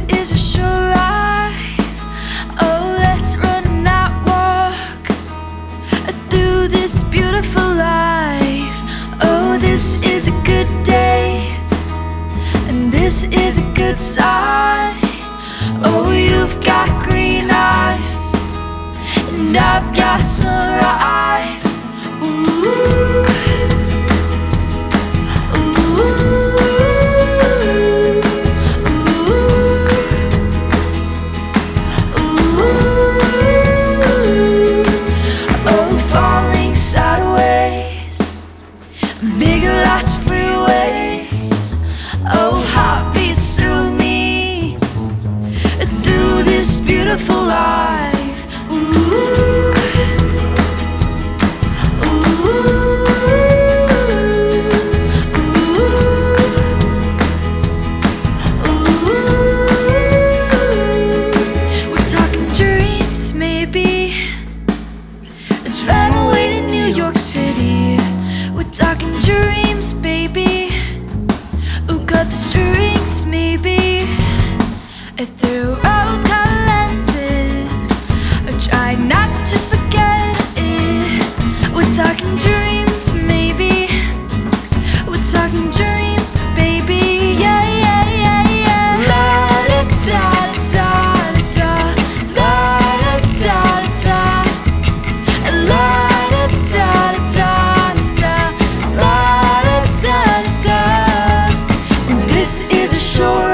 is a short life. Oh, let's run that walk through this beautiful life. Oh, this is a good day, and this is a good sign. Oh, you've got green eyes, and I've got sunrise. Ooh. Bigger lots, freeways, oh, heartbeats through me, through this beautiful life. Ooh, ooh, ooh. We're talking dreams, maybe. Let's run away to New York City. We're talking dreams, baby. Ooh, cut the strings, maybe. Through rose-colored lenses, I try not to forget it. We're talking dreams, maybe. We're talking dreams, baby. Yeah, yeah, yeah, yeah. La-da-da-da-da-da. La-da-da-da-da. La-da-da-da-da. This is a short